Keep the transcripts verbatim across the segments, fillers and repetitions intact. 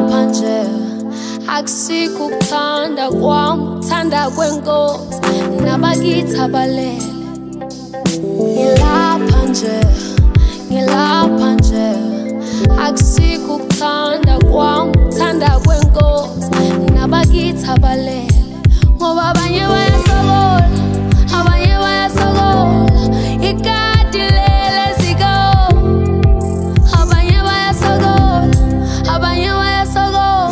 ngilapha nje akusikho ukuthanda kwami uthanda kwenkosi nabakithi abalele ngilapha nje ngilapha nje akusikho ukuthanda kwami uthanda kwenkosi nabakithi abalele ngoba abanye bayasokola abanye bayasokola ikati lele ziko abanye bayasokola abanye bayasokola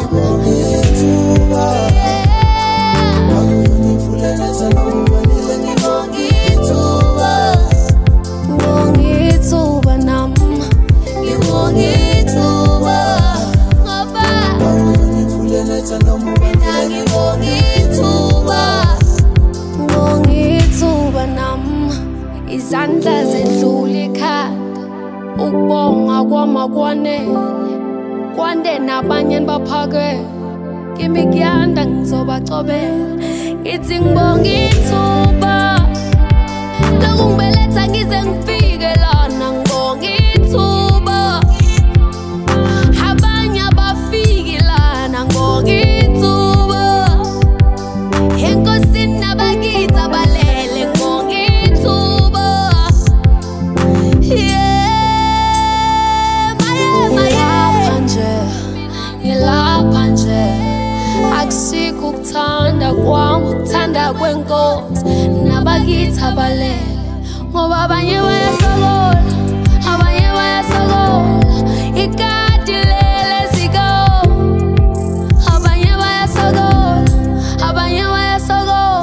ngongithuba nami ngibongithuba ngoba ngongithuba nami izandla zendlula ikhanda ukubonga kwami kwanele kwande nabanye baphake kimi kuyanda ngizobacobela ngithi ngibonga ithuba lokungibeletha ngize ngifike lana ngibonga ithuba abanye abafiki lana ngibonga ithuba enkosini nabakithi abalele ngibonga ithuba ngilapha nje ngilapha nje akusikho ukuthanda kwami ukuthanda kwenkosi nabakithi abalele ngoba abanye bayasokola abanye bayasokola ikati lele ziko abanye bayasokola abanye bayasokola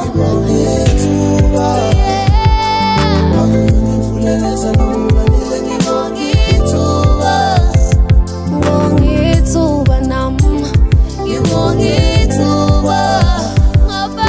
ngongithuba nami ngibongithuba ngoba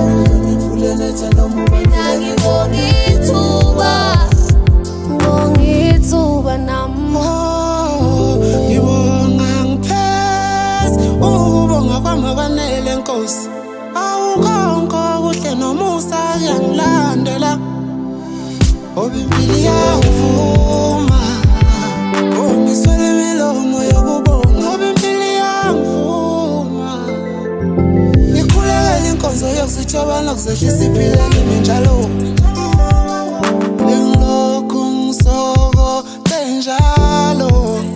ngibongithuba ngongithuba nami ngibonga ngipheza ukubonga kwami kwanele nkosi awukhonko kuhle nomusa kuyangilandela ngoba impilo iyangivuma ongiswele imilomo yokubonga ngoba impilo iyangivuma ngikhulekela inkonzo yokusithoba nokuzehlisa iphila kimi njalo ngilokhu ngisokoze njalo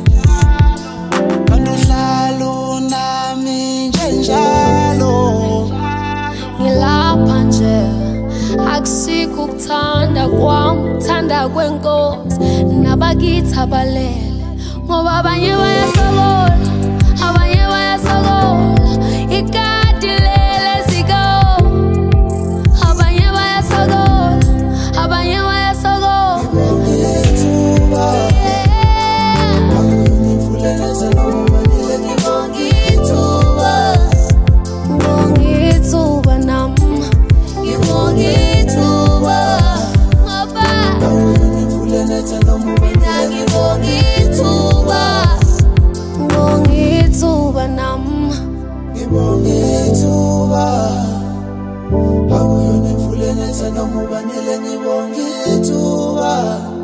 banduhlalo nami njenjalo ngilapha nje akusikho ukuthanda kwami uthanda kwenkosi nabakithi abalele ngoba abanye bayasokola abanye bayasokola ikati lele ziko abanye bayasokola abanye bayasokola ngongithuba nami ngibongithuba ngoba ngibongithuba ngongithuba nami ngibongithuba awuyona imfuleni etha noma ubanele ngibongithuba